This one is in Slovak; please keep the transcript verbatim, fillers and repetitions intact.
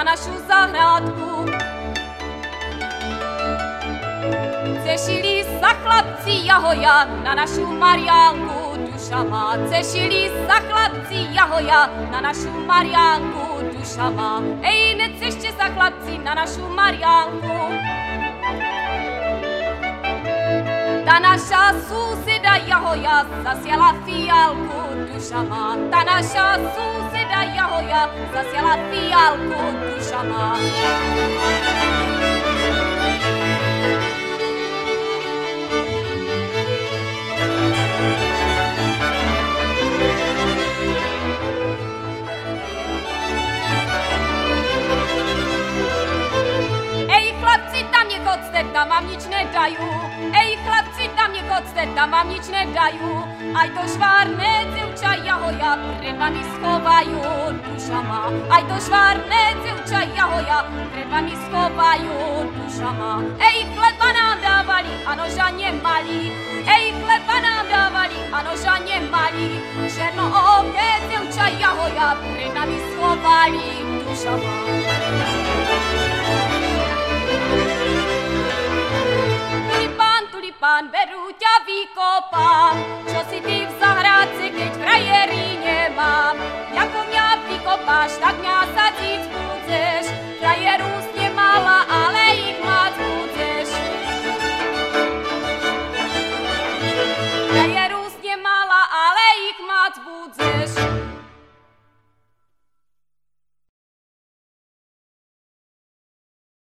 na našu zahrádku. Cešili sa chlapci Jahoja na našu Mariánku, duša má. Cešili sa chlapci Jahoja na našu Mariánku, duša má. Ej, necešte sa chlapci na našu Mariánku. Ta naša suseda Jahoja zasiala fialku, duša má. Ta naša suseda Jahoja zasiala fialku, duša má. Ej, chlapci, tam nechodzte, tam vám nič nedajú. Ej, chlapci, tam nechodzte, tam vám nič nedajú. Aj to švárne dzevča Jahoja pred vami schovajú, duša má. Aj to švárne dzevča Jahoja pred vami schovajú, duša má. Ej, chleba nám dávali, a noža nemali. Ej, chleba nám dávali, a noža nemali. Černooké dzevča Jahoja pred nami schovali, duša má. Tulipán, tulipán, veru ťa vykopám. Čo si ty v zahrádce, keď frajeri nemám?